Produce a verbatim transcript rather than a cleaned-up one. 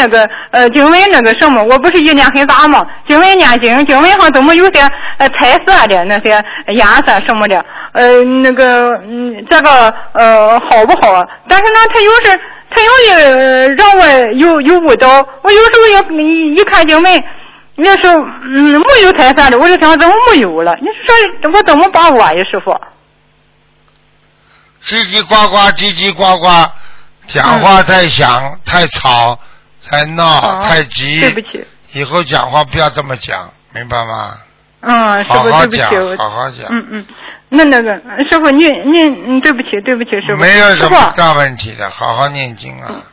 那个呃经文那个什么，我不是一年很杂嘛，经文念经，经文上怎么有些呃彩色的那些颜色什么的，呃那个嗯这个呃好不好？但是呢，他有时他容易让我有有误导，我有时候要一一看经文。那时候嗯没有彩色的，我就想怎么没有了？你说我怎么把握呀，师傅？ 叽叽呱呱，叽叽呱呱，讲话太响、嗯、太吵、太闹、哦、太急。 对不起。 以后讲话不要这么讲，明白吗？ 嗯，师傅， 好好对不起， 好好讲。 嗯嗯，那那个师傅，您您对不起，对不起，师傅。 没有什么大问题的，好好念经啊。 嗯